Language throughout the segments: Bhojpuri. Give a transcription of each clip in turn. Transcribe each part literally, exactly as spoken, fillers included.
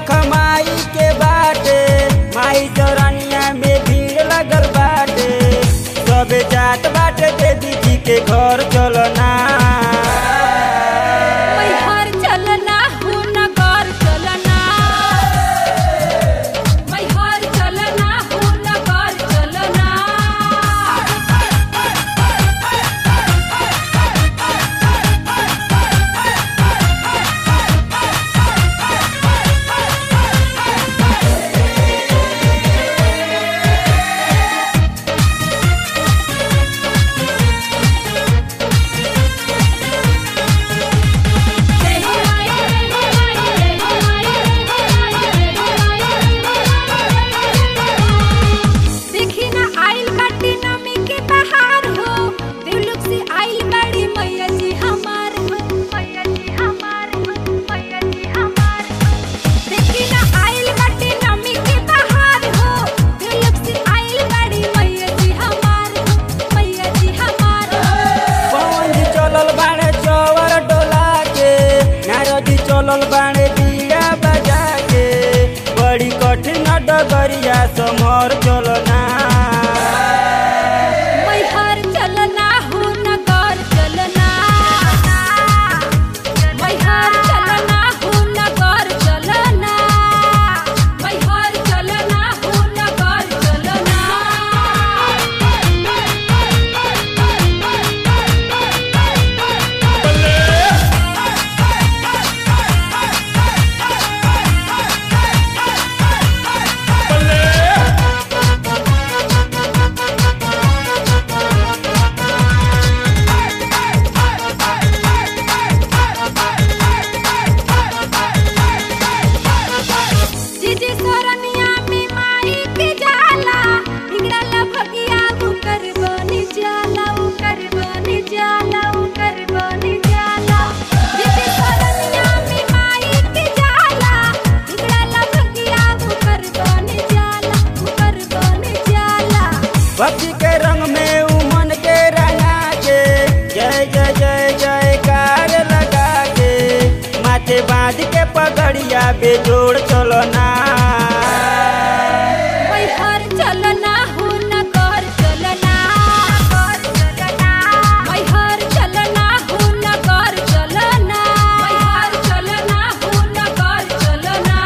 देख माई के बाटे, माई चरनिया में भीड़ लगल बाटे। सबे जात बाटे देवी जी के घर चलना। मैहर चलना हो नगर चलना, मैहर चलना हो नगर चलना। देखी ना आइल बाटी नमी के बहार हो, देवलोक से आइल बाड़ी मैया जी हमार हो, मैया जी हमार हो, मैया जी हमार हो। देखी ना आइल बाटी नमी के बहार हो, देवलोक से आइल बाड़ी मैया जी हमार हो, मैया जी हमार हो। पवन जी चलल बाड़े चौवर डोला के, नारदी चलल बाड़े बीड़ा बजा के। बड़ी कठिन डगरिया समर चलना। मैहर चलना हो नगर चलना, मैहर चलना हो नगर चलना, मैहर चलना हो नगर चलना। जीजी सरनिया में माई के जाला, हिंगड़ा भगिया उकर बनी जाला, उकर बनी जाला, उकर बनी जाला। जीजी सरनिया में माई के जाला, हिंगड़ा भगिया उकर बनी जाला, उकर बनी जाला। भक्ति के रंग में उमन के रंगा के, जय जय जय जयकार लगा के। माथे बांध के पगड़िया बेजोड़ चलना। मैहर चलना हो नगर चलना, मैहर चलना हो नगर चलना, मैहर चलना हो नगर चलना।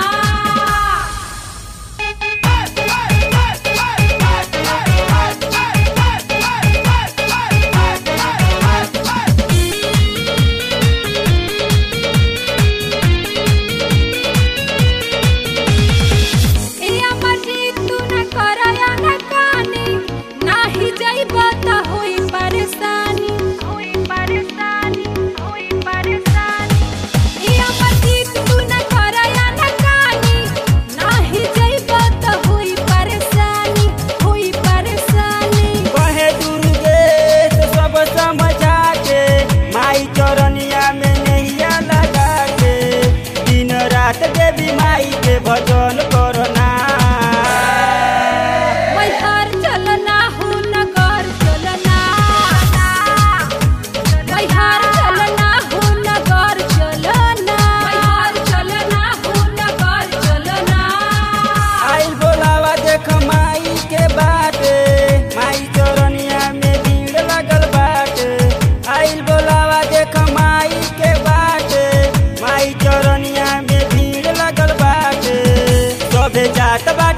ए अमर जी तू न करया न कानी, नाही जइबा त होई परेशानी, होई परेशानी, होई परेशानी। ए अमर जी तू न करया न कानी, नाही जइबा त होई परेशानी, होई परेशानी। कहे दुर्गेश सब समझा के, माई चरनिया में नैया लगा के। दिन रात देवी माई के भजन करना। मैहर चलना हो नगर चलना, मैहर चलना हो नगर चलना, मैहर चलना हो नगर चलना। आइल बोलावा देख माई के बाटे, माई चरनिया में भीड़ लगल बाटे। आइल बोलावा देख माई के बाटे, माई चरनिया में भीड़ लगल बाटे। सबे जात बा